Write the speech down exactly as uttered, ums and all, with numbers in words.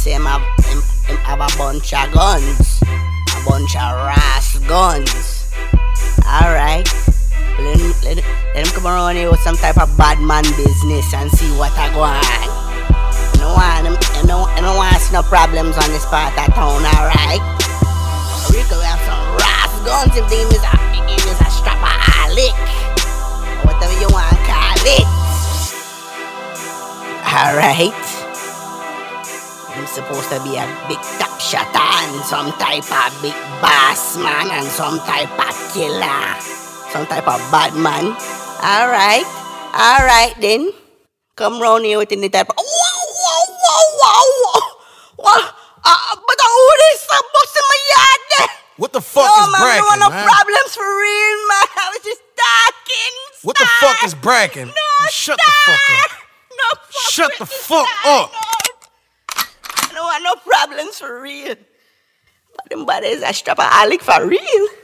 say him have, him, him have a bunch of guns. A bunch of ras guns. Alright. Let him, let, him, let him come around here with some type of bad man business and see what I go on. You don't want him, you don't, you don't want to see no problems on this part of town, alright? We could have some ras guns if the name is a, if is a strapper alick. Or whatever you want to call it. Alright. I'm supposed to be a big top shotter and some type of big boss man and some type of killer. Some type of bad man. Alright. Alright then. Come round here with any type of... Whoa, whoa, whoa, whoa, whoa. What? Uh, but who is some box in my yard there? What the fuck no, is man, Bracken, man? No, man? problems for real, man. I was just talking. What the fuck is Bracken? No, Shut star. the fuck up. No, fuck Shut with the this fuck star, up. No. I don't want no problems for real. But them bodies are strap a alick for real.